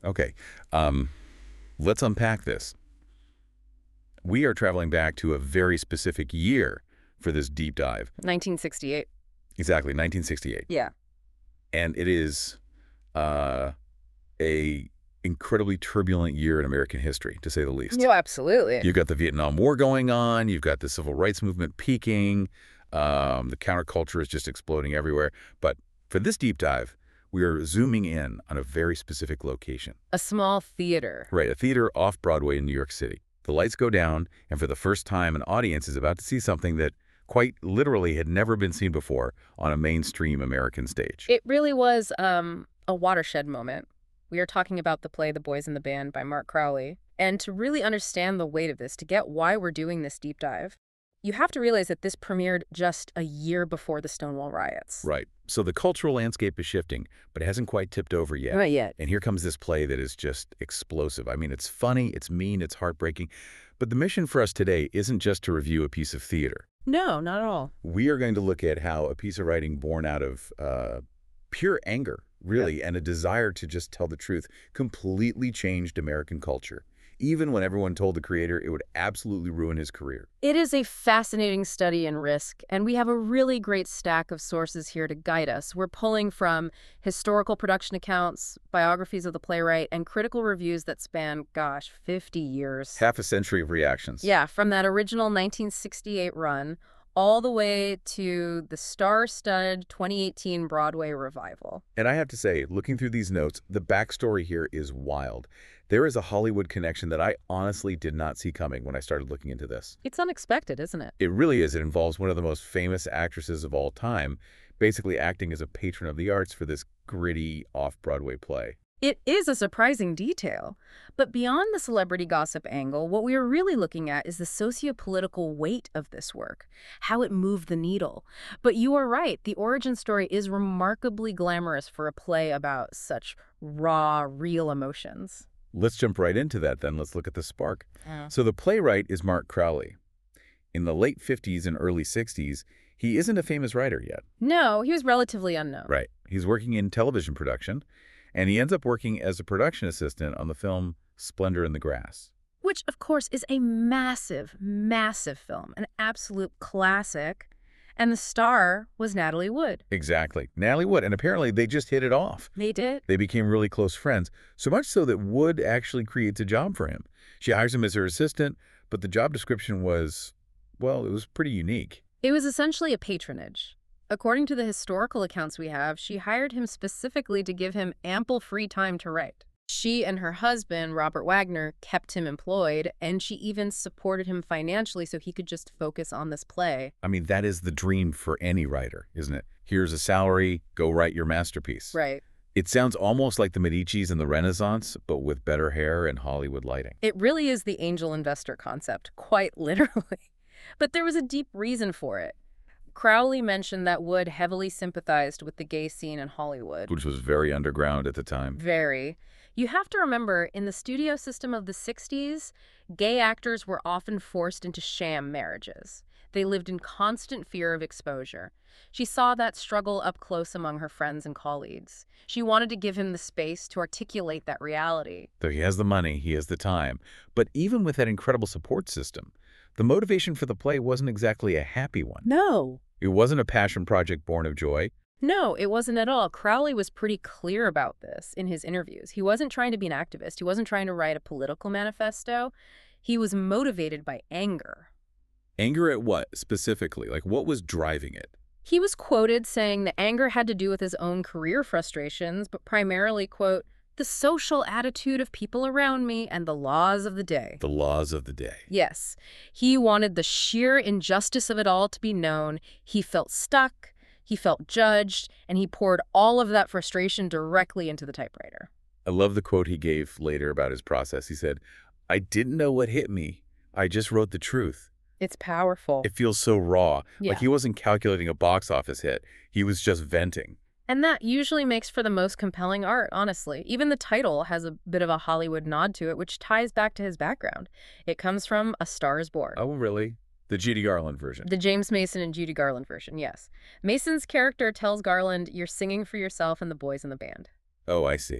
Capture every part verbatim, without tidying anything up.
Okay. Um, let's unpack this. We are traveling back to a very specific year for this deep dive. nineteen sixty-eight. Exactly, nineteen sixty-eight. Yeah. And it is uh, a incredibly turbulent year in American history, to say the least. No, absolutely. You've got the Vietnam War going on. You've got the civil rights movement peaking. Um, the counterculture is just exploding everywhere. But for this deep dive, we are zooming in on a very specific location. A small theater. Right, a theater off Broadway in New York City. The lights go down, and for the first time, an audience is about to see something that quite literally had never been seen before on a mainstream American stage. It really was um, a watershed moment. We are talking about the play The Boys in the Band by Mark Crowley. And to really understand the weight of this, to get why we're doing this deep dive, you have to realize that this premiered just a year before the Stonewall riots. Right. So the cultural landscape is shifting, but it hasn't quite tipped over yet. Not yet. And here comes this play that is just explosive. I mean, it's funny, it's mean, it's heartbreaking. But the mission for us today isn't just to review a piece of theater. No, not at all. We are going to look at how a piece of writing born out of uh, pure anger, really, yeah. and a desire to just tell the truth completely changed American culture. Even when everyone told the creator it would absolutely ruin his career. It is a fascinating study in risk, and we have a really great stack of sources here to guide us. We're pulling from historical production accounts, biographies of the playwright, and critical reviews that span, gosh, fifty years. Half a century of reactions. Yeah, from that original nineteen sixty-eight run all the way to the star-studded twenty eighteen Broadway revival. And I have to say, looking through these notes, the backstory here is wild. There is a Hollywood connection that I honestly did not see coming when I started looking into this. It's unexpected, isn't it? It really is. It involves one of the most famous actresses of all time, basically acting as a patron of the arts for this gritty off-Broadway play. It is a surprising detail. But beyond the celebrity gossip angle, what we are really looking at is the socio-political weight of this work, how it moved the needle. But you are right, the origin story is remarkably glamorous for a play about such raw, real emotions. Let's jump right into that then. Let's look at the spark. Yeah. So the playwright is Mark Crowley. In the late fifties and early sixties, he isn't a famous writer yet. No, he was relatively unknown. Right. He's working in television production, and he ends up working as a production assistant on the film Splendor in the Grass. Which, of course, is a massive, massive film, an absolute classic. And the star was Natalie Wood. Exactly. Natalie Wood. And apparently they just hit it off. They did. They became really close friends, so much so that Wood actually creates a job for him. She hires him as her assistant, but the job description was, well, it was pretty unique. It was essentially a patronage. According to the historical accounts we have, she hired him specifically to give him ample free time to write. She and her husband, Robert Wagner, kept him employed, and she even supported him financially so he could just focus on this play. I mean, that is the dream for any writer, isn't it? Here's a salary, go write your masterpiece. Right. It sounds almost like the Medicis in the Renaissance, but with better hair and Hollywood lighting. It really is the angel investor concept, quite literally. But there was a deep reason for it. Crowley mentioned that Wood heavily sympathized with the gay scene in Hollywood. Which was very underground at the time. Very. You have to remember, in the studio system of the sixties, gay actors were often forced into sham marriages. They lived in constant fear of exposure. She saw that struggle up close among her friends and colleagues. She wanted to give him the space to articulate that reality. So he has the money, he has the time. But even with that incredible support system, the motivation for the play wasn't exactly a happy one. No. It wasn't a passion project born of joy. No, it wasn't at all. Crowley was pretty clear about this in his interviews. He wasn't trying to be an activist. He wasn't trying to write a political manifesto. He was motivated by anger. Anger at what, specifically? Like, what was driving it? He was quoted saying the anger had to do with his own career frustrations, but primarily, quote, the social attitude of people around me and the laws of the day. The laws of the day. Yes. He wanted the sheer injustice of it all to be known. He felt stuck. He felt judged, and he poured all of that frustration directly into the typewriter. I love the quote he gave later about his process. He said, I didn't know what hit me. I just wrote the truth. It's powerful. It feels so raw. Yeah. Like he wasn't calculating a box office hit. He was just venting. And that usually makes for the most compelling art, honestly. Even the title has a bit of a Hollywood nod to it, which ties back to his background. It comes from A Star is Born. Oh, really? The Judy Garland version. The James Mason and Judy Garland version, yes. Mason's character tells Garland, you're singing for yourself and the boys in the band. Oh, I see.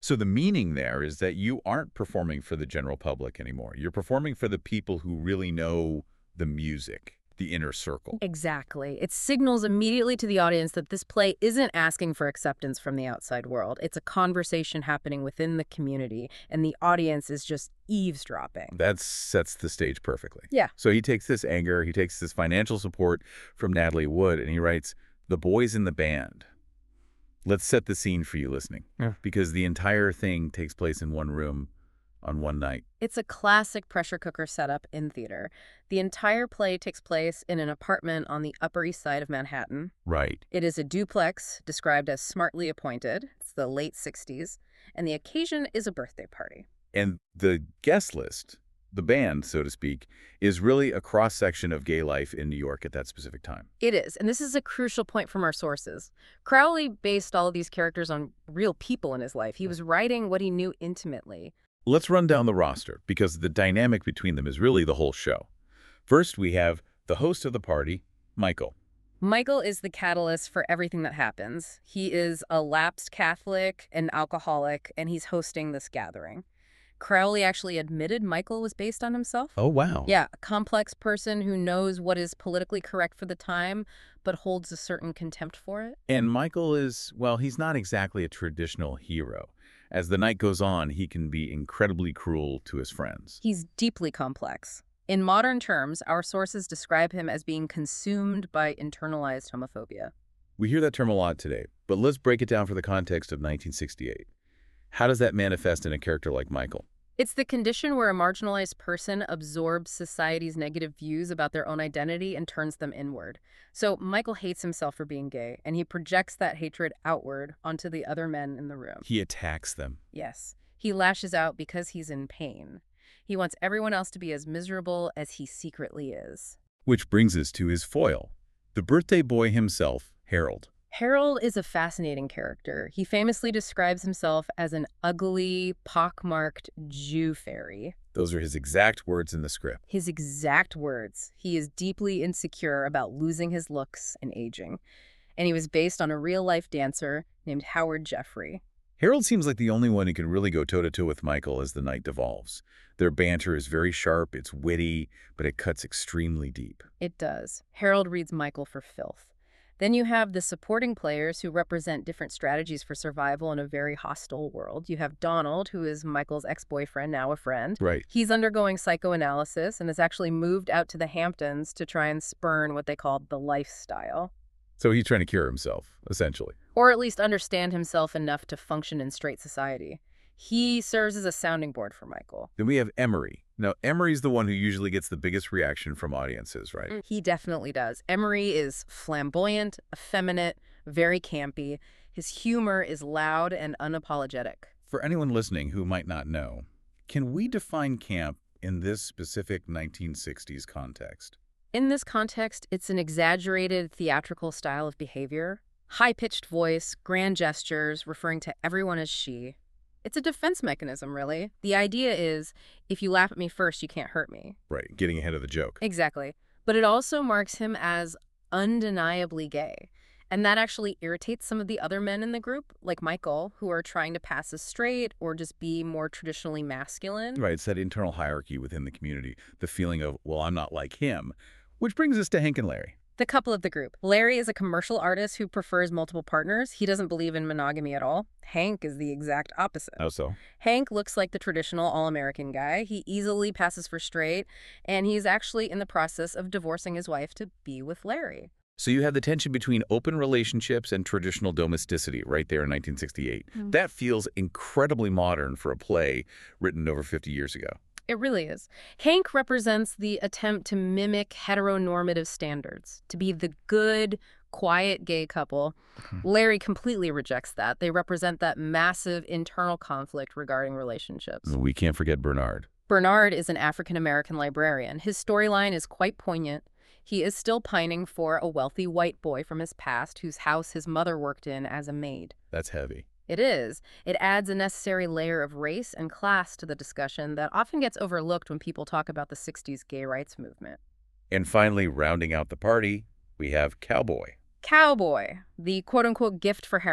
So the meaning there is that you aren't performing for the general public anymore. You're performing for the people who really know the music, the inner circle. Exactly. It signals immediately to the audience that this play isn't asking for acceptance from the outside world. It's a conversation happening within the community, and the audience is just eavesdropping. That sets the stage perfectly. Yeah. So he takes this anger, he takes this financial support from Natalie Wood, and he writes, "The boys in the band." Let's set the scene for you listening, Yeah. because the entire thing takes place in one room on one night. It's a classic pressure cooker setup in theater. The entire play takes place in an apartment on the Upper East Side of Manhattan. Right. It is a duplex described as smartly appointed. It's the late sixties, and the occasion is a birthday party. And the guest list, the band, so to speak, is really a cross-section of gay life in New York at that specific time. It is, and this is a crucial point from our sources. Crowley based all of these characters on real people in his life. He was writing what he knew intimately. Let's run down the roster, because the dynamic between them is really the whole show. First, we have the host of the party, Michael. Michael is the catalyst for everything that happens. He is a lapsed Catholic, an alcoholic, and he's hosting this gathering. Crowley actually admitted Michael was based on himself. Oh, wow. Yeah, a complex person who knows what is politically correct for the time, but holds a certain contempt for it. And Michael is, well, he's not exactly a traditional hero. As the night goes on, he can be incredibly cruel to his friends. He's deeply complex. In modern terms, our sources describe him as being consumed by internalized homophobia. We hear that term a lot today, but let's break it down for the context of nineteen sixty-eight. How does that manifest in a character like Michael? It's the condition where a marginalized person absorbs society's negative views about their own identity and turns them inward. So Michael hates himself for being gay, and he projects that hatred outward onto the other men in the room. He attacks them. Yes, he lashes out because he's in pain. He wants everyone else to be as miserable as he secretly is. Which brings us to his foil, the birthday boy himself, Harold. Harold is a fascinating character. He famously describes himself as an ugly, pockmarked Jew fairy. Those are his exact words in the script. His exact words. He is deeply insecure about losing his looks and aging. And he was based on a real-life dancer named Howard Jeffrey. Harold seems like the only one who can really go toe-to-toe with Michael as the night devolves. Their banter is very sharp, it's witty, but it cuts extremely deep. It does. Harold reads Michael for filth. Then you have the supporting players who represent different strategies for survival in a very hostile world. You have Donald, who is Michael's ex-boyfriend, now a friend. Right. He's undergoing psychoanalysis and has actually moved out to the Hamptons to try and spurn what they call the lifestyle. So he's trying to cure himself, essentially. Or at least understand himself enough to function in straight society. He serves as a sounding board for Michael. Then we have Emery. Now, Emery's the one who usually gets the biggest reaction from audiences, right? He definitely does. Emery is flamboyant, effeminate, very campy. His humor is loud and unapologetic. For anyone listening who might not know, can we define camp in this specific nineteen sixties context? In this context, it's an exaggerated theatrical style of behavior. High-pitched voice, grand gestures, referring to everyone as she. It's a defense mechanism, really. The idea is, if you laugh at me first, you can't hurt me. Right, getting ahead of the joke. Exactly. But it also marks him as undeniably gay. And that actually irritates some of the other men in the group, like Michael, who are trying to pass as straight or just be more traditionally masculine. Right, it's that internal hierarchy within the community, the feeling of, well, I'm not like him. Which brings us to Hank and Larry. The couple of the group. Larry is a commercial artist who prefers multiple partners. He doesn't believe in monogamy at all. Hank is the exact opposite. How so? Hank looks like the traditional all-American guy. He easily passes for straight, and he's actually in the process of divorcing his wife to be with Larry. So you have the tension between open relationships and traditional domesticity right there in nineteen sixty-eight. Mm. That feels incredibly modern for a play written over fifty years ago. It really is. Hank represents the attempt to mimic heteronormative standards, to be the good, quiet gay couple. Mm-hmm. Larry completely rejects that. They represent that massive internal conflict regarding relationships. We can't forget Bernard. Bernard is an African-American librarian. His storyline is quite poignant. He is still pining for a wealthy white boy from his past whose house his mother worked in as a maid. That's heavy. It is. It adds a necessary layer of race and class to the discussion that often gets overlooked when people talk about the sixties gay rights movement. And finally, rounding out the party, we have Cowboy. Cowboy, the quote-unquote gift for Harold.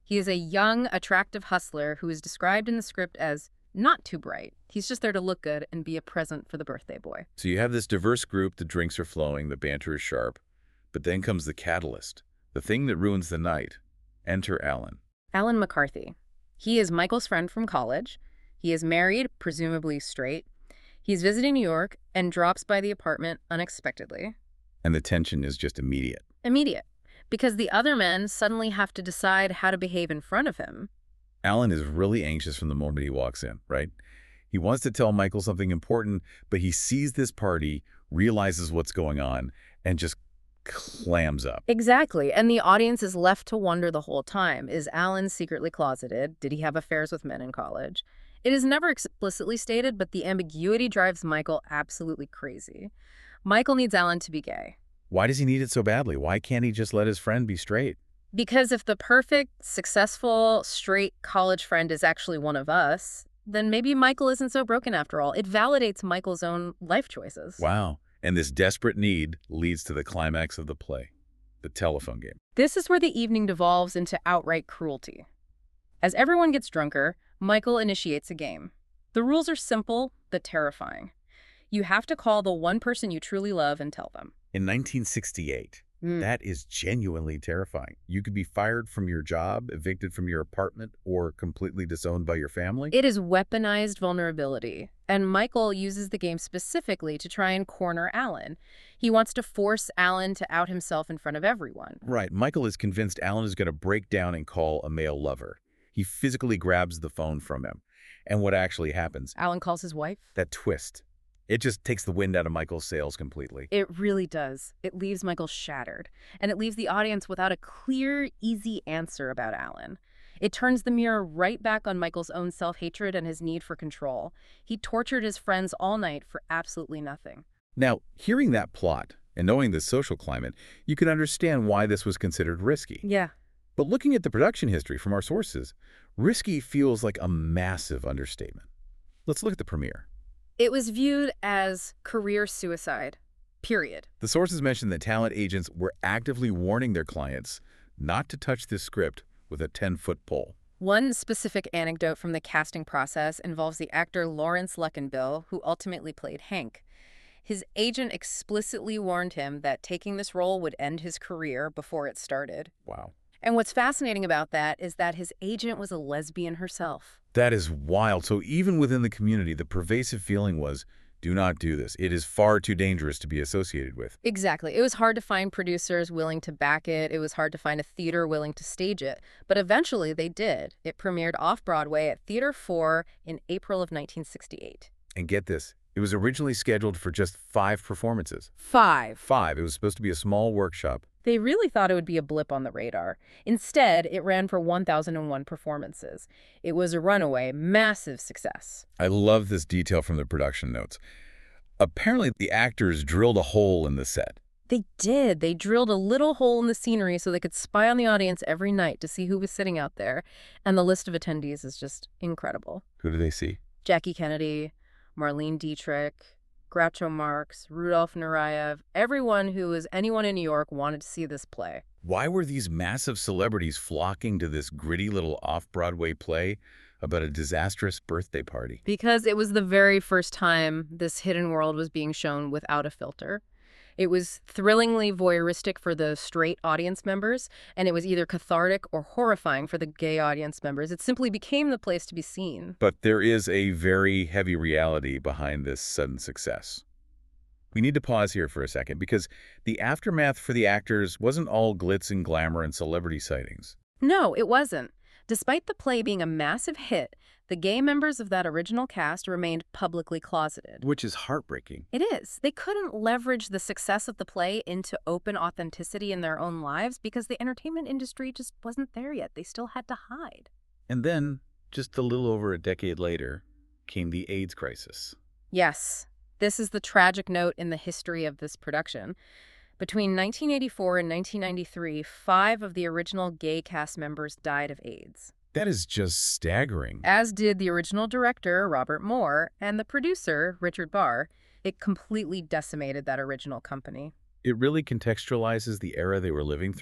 He is a young, attractive hustler who is described in the script as not too bright. He's just there to look good and be a present for the birthday boy. So you have this diverse group, the drinks are flowing, the banter is sharp, but then comes the catalyst, the thing that ruins the night. Enter Alan. Alan McCarthy. He is Michael's friend from college. He is married, presumably straight. He's visiting New York and drops by the apartment unexpectedly. And the tension is just immediate. Immediate. Because the other men suddenly have to decide how to behave in front of him. Alan is really anxious from the moment he walks in, right? He wants to tell Michael something important, but he sees this party, realizes what's going on, and just clams up. Exactly. And the audience is left to wonder the whole time. Is Alan secretly closeted? Did he have affairs with men in college? It is never explicitly stated, but the ambiguity drives Michael absolutely crazy. Michael needs Alan to be gay. Why does he need it so badly? Why can't he just let his friend be straight? Because if the perfect, successful, straight college friend is actually one of us, then maybe Michael isn't so broken after all. It validates Michael's own life choices. Wow. And this desperate need leads to the climax of the play, the telephone game. This is where the evening devolves into outright cruelty. As everyone gets drunker, Michael initiates a game. The rules are simple but terrifying. You have to call the one person you truly love and tell them. In nineteen sixty-eight, mm. that is genuinely terrifying. You could be fired from your job, evicted from your apartment, or completely disowned by your family. It is weaponized vulnerability, and Michael uses the game specifically to try and corner Alan. He wants to force Alan to out himself in front of everyone. Right. Michael is convinced Alan is going to break down and call a male lover. He physically grabs the phone from him. And what actually happens? Alan calls his wife? That twist. It just takes the wind out of Michael's sails completely. It really does. It leaves Michael shattered. And it leaves the audience without a clear, easy answer about Alan. It turns the mirror right back on Michael's own self-hatred and his need for control. He tortured his friends all night for absolutely nothing. Now, hearing that plot and knowing the social climate, you can understand why this was considered risky. Yeah. But looking at the production history from our sources, risky feels like a massive understatement. Let's look at the premiere. It was viewed as career suicide, period. The sources mentioned that talent agents were actively warning their clients not to touch this script with a ten-foot pole. One specific anecdote from the casting process involves the actor Lawrence Luckinbill, who ultimately played Hank. His agent explicitly warned him that taking this role would end his career before it started. Wow. And what's fascinating about that is that his agent was a lesbian herself. That is wild. So even within the community, the pervasive feeling was, do not do this. It is far too dangerous to be associated with. Exactly. It was hard to find producers willing to back it. It was hard to find a theater willing to stage it. But eventually they did. It premiered off-Broadway at Theater four in April of nineteen sixty-eight. And get this, it was originally scheduled for just five performances. Five. Five. It was supposed to be a small workshop. They really thought it would be a blip on the radar. Instead, it ran for one thousand one performances. It was a runaway, massive success. I love this detail from the production notes. Apparently, the actors drilled a hole in the set. They did. They drilled a little hole in the scenery so they could spy on the audience every night to see who was sitting out there. And the list of attendees is just incredible. Who do they see? Jackie Kennedy, Marlene Dietrich, Groucho Marx, Rudolf Nureyev, everyone who was anyone in New York wanted to see this play. Why were these massive celebrities flocking to this gritty little off-Broadway play about a disastrous birthday party? Because it was the very first time this hidden world was being shown without a filter. It was thrillingly voyeuristic for the straight audience members, and it was either cathartic or horrifying for the gay audience members. It simply became the place to be seen. But there is a very heavy reality behind this sudden success. We need to pause here for a second because the aftermath for the actors wasn't all glitz and glamour and celebrity sightings. No, it wasn't. Despite the play being a massive hit, the gay members of that original cast remained publicly closeted. Which is heartbreaking. It is. They couldn't leverage the success of the play into open authenticity in their own lives because the entertainment industry just wasn't there yet. They still had to hide. And then, just a little over a decade later, came the AIDS crisis. Yes. This is the tragic note in the history of this production. Between nineteen eighty-four and nineteen ninety-three, five of the original gay cast members died of AIDS. That is just staggering. As did the original director, Robert Moore, and the producer, Richard Barr. It completely decimated that original company. It really contextualizes the era they were living through.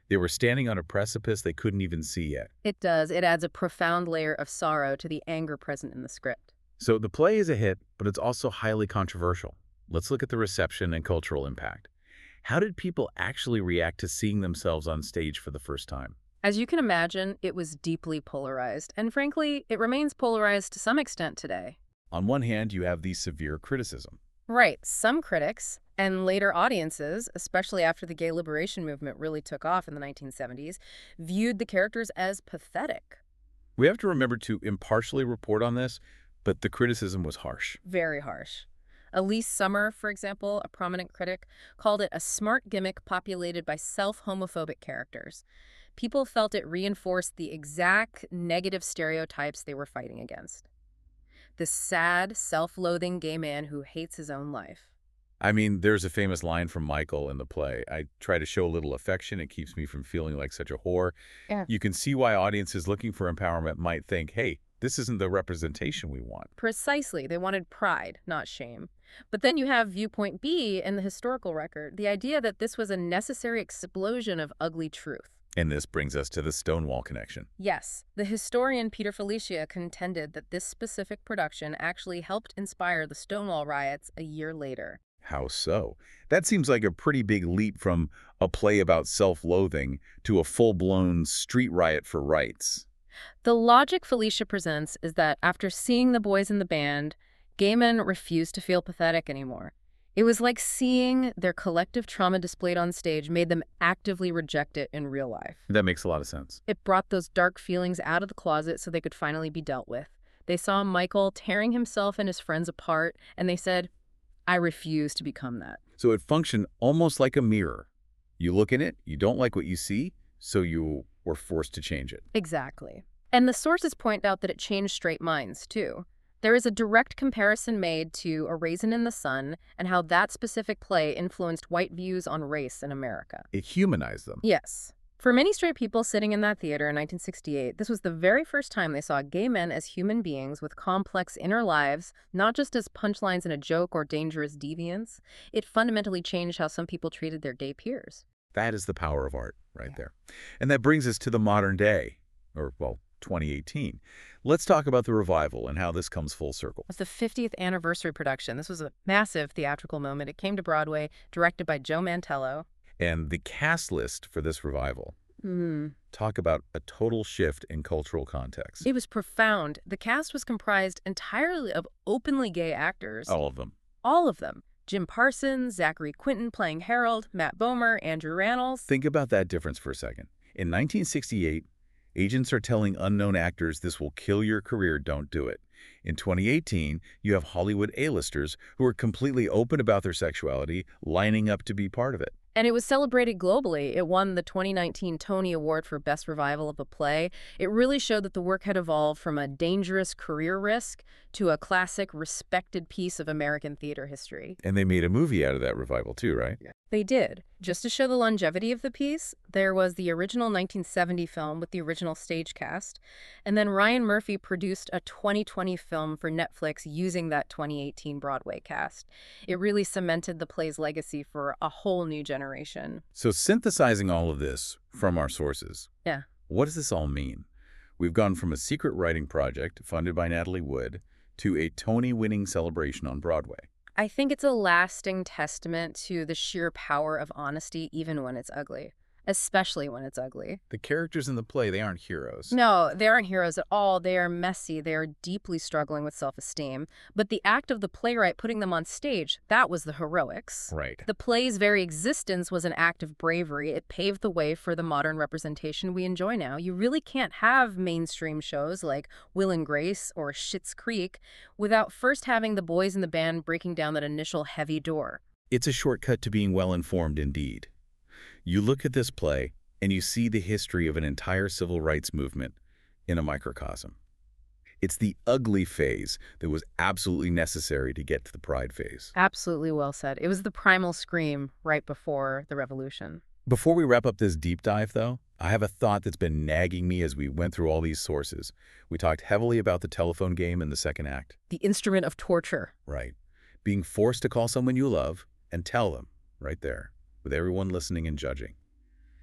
They were standing on a precipice they couldn't even see yet. It does. It adds a profound layer of sorrow to the anger present in the script. So the play is a hit, but it's also highly controversial. Let's look at the reception and cultural impact. How did people actually react to seeing themselves on stage for the first time? As you can imagine, it was deeply polarized, and frankly, it remains polarized to some extent today. On one hand, you have the severe criticism. Right, some critics, and later audiences, especially after the gay liberation movement really took off in the nineteen seventies, viewed the characters as pathetic. We have to remember to impartially report on this, but the criticism was harsh. Very harsh. Elise Summer, for example, a prominent critic, called it a smart gimmick populated by self-homophobic characters. People felt it reinforced the exact negative stereotypes they were fighting against. This sad, self-loathing gay man who hates his own life. I mean, there's a famous line from Michael in the play. I try to show a little affection. It keeps me from feeling like such a whore. Yeah. You can see why audiences looking for empowerment might think, hey, this isn't the representation we want. Precisely. They wanted pride, not shame. But then you have viewpoint B in the historical record, the idea that this was a necessary explosion of ugly truth. And this brings us to the Stonewall connection. Yes, the historian Peter Felicia contended that this specific production actually helped inspire the Stonewall riots a year later. How so? That seems like a pretty big leap from a play about self-loathing to a full-blown street riot for rights. The logic Felicia presents is that after seeing the boys in the band, gay men refused to feel pathetic anymore. It was like seeing their collective trauma displayed on stage made them actively reject it in real life. That makes a lot of sense. It brought those dark feelings out of the closet so they could finally be dealt with. They saw Michael tearing himself and his friends apart, and they said, I refuse to become that. So it functioned almost like a mirror. You look in it, you don't like what you see, so you were forced to change it. Exactly. And the sources point out that it changed straight minds, too. There is a direct comparison made to A Raisin in the Sun and how that specific play influenced white views on race in America. It humanized them. Yes. For many straight people sitting in that theater in nineteen sixty-eight, this was the very first time they saw gay men as human beings with complex inner lives, not just as punchlines in a joke or dangerous deviants. It fundamentally changed how some people treated their gay peers. That is the power of art right Yeah. there. And that brings us to the modern day, or, well, twenty eighteen. Let's talk about the revival and how this comes full circle. It was the fiftieth anniversary production. This was a massive theatrical moment. It came to Broadway, directed by Joe Mantello. And the cast list for this revival. Mm. Talk about a total shift in cultural context. It was profound. The cast was comprised entirely of openly gay actors. All of them. All of them. Jim Parsons, Zachary Quinton playing Harold, Matt Bomer, Andrew Rannells. Think about that difference for a second. In nineteen sixty-eight, agents are telling unknown actors this will kill your career, don't do it. In twenty eighteen, you have Hollywood A-listers who are completely open about their sexuality, lining up to be part of it. And it was celebrated globally. It won the twenty nineteen Tony Award for Best Revival of a Play. It really showed that the work had evolved from a dangerous career risk to a classic, respected piece of American theater history. And they made a movie out of that revival too, right? They did. Just to show the longevity of the piece, there was the original nineteen seventy film with the original stage cast, and then Ryan Murphy produced a twenty twenty film for Netflix using that twenty eighteen Broadway cast. It really cemented the play's legacy for a whole new generation. So synthesizing all of this from our sources, Yeah. what does this all mean? We've gone from a secret writing project funded by Natalie Wood to a Tony-winning celebration on Broadway. I think it's a lasting testament to the sheer power of honesty even when it's ugly, especially when it's ugly. The characters in the play, they aren't heroes. No, they aren't heroes at all. They are messy. They are deeply struggling with self-esteem. But the act of the playwright putting them on stage, that was the heroics. Right. The play's very existence was an act of bravery. It paved the way for the modern representation we enjoy now. You really can't have mainstream shows like Will and Grace or Schitt's Creek without first having the boys in the band breaking down that initial heavy door. It's a shortcut to being well-informed indeed. You look at this play, and you see the history of an entire civil rights movement in a microcosm. It's the ugly phase that was absolutely necessary to get to the pride phase. Absolutely well said. It was the primal scream right before the revolution. Before we wrap up this deep dive, though, I have a thought that's been nagging me as we went through all these sources. We talked heavily about the telephone game in the second act. The instrument of torture. Right. Being forced to call someone you love and tell them right there, with everyone listening and judging.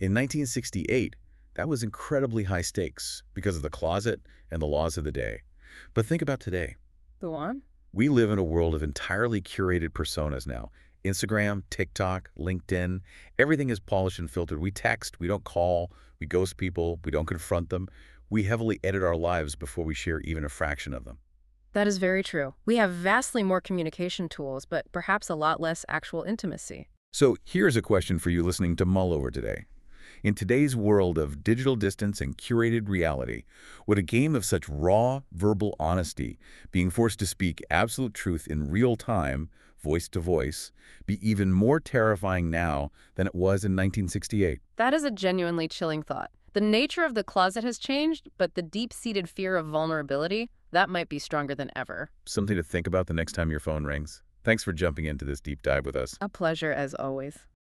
In nineteen sixty-eight, that was incredibly high stakes because of the closet and the laws of the day. But think about today. Go on. We live in a world of entirely curated personas now. Instagram, TikTok, LinkedIn, everything is polished and filtered. We text, we don't call, we ghost people, we don't confront them. We heavily edit our lives before we share even a fraction of them. That is very true. We have vastly more communication tools, but perhaps a lot less actual intimacy. So here's a question for you listening to mull over today. In today's world of digital distance and curated reality, would a game of such raw, verbal honesty, being forced to speak absolute truth in real time, voice to voice, be even more terrifying now than it was in nineteen sixty-eight? That is a genuinely chilling thought. The nature of the closet has changed, but the deep-seated fear of vulnerability, that might be stronger than ever. Something to think about the next time your phone rings. Thanks for jumping into this deep dive with us. A pleasure as always.